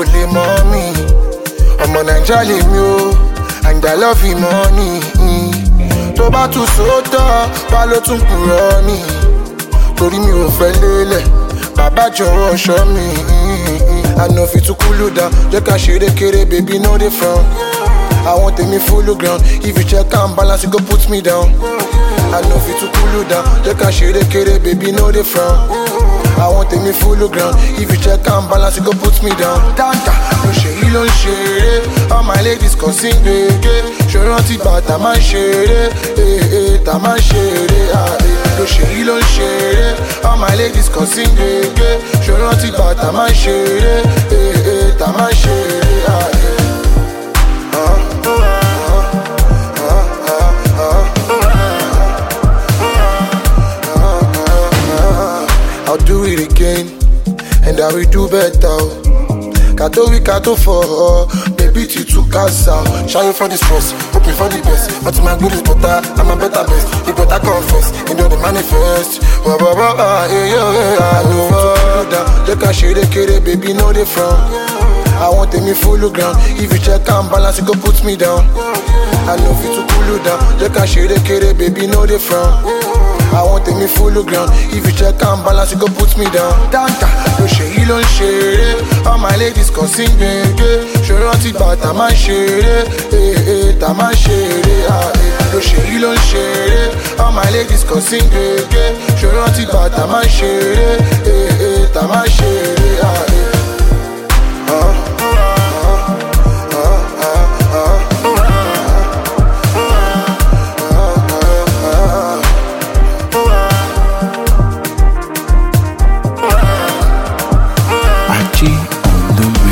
lè mọ́ mi. Ọmọ Naija lèmi o, and I love you money. Tó bá tún sóòótọ́, wá ló tún purọ́ ni. Torí mi ò fẹ́ lélẹ̀, bàbá jọ̀wọ́ ṣọ́ mi. I know fit to cool you down, jẹ́ ká ṣeré kéré, baby no dey frown. I want me full ground, if you check and balance, you go put me down. I know fit to cool you down, jẹ́ ká ṣeré kéré, baby no dey frown. I want me full ground, if you check and balance, you go put me down. Tanta, ló ṣe yí ló ń ṣeré, all my ladies kan sí gbèké. Ṣé rántí bàtà máa ń ṣeré, tà máa ń ṣeré. Ló ṣe yí ló ń ṣeré, all my ladies kan sí gbèké. Ṣé rántí bàtà máa ń ṣeré, tà máa ń ṣeré. I'll do it again, and I will do better. Kato we kato for, baby to casa. Shine for the stress, hoping for the best. But my good is better, I'm a better best. You better confess, you know the manifest. I know they can share the kid, baby, no they from. I want me full ground. If you check and balance, you go put me down. I know fit to cool you down. They can share the kid, baby, no they from. I want me full ground. If you check and balance, you go put me down. Tanta, ló ṣe yí ló ń ṣeré, all my ladies kan sí gbèké. Ṣé rántí bàtà máa ń ṣeré, tà máa ń ṣeré. Ló ṣe yí ló ń ṣeré, all my ladies kan sí gbèké. Ṣé rántí bàtà máa ń ṣeré, tà máa ń ṣeré. Aji on the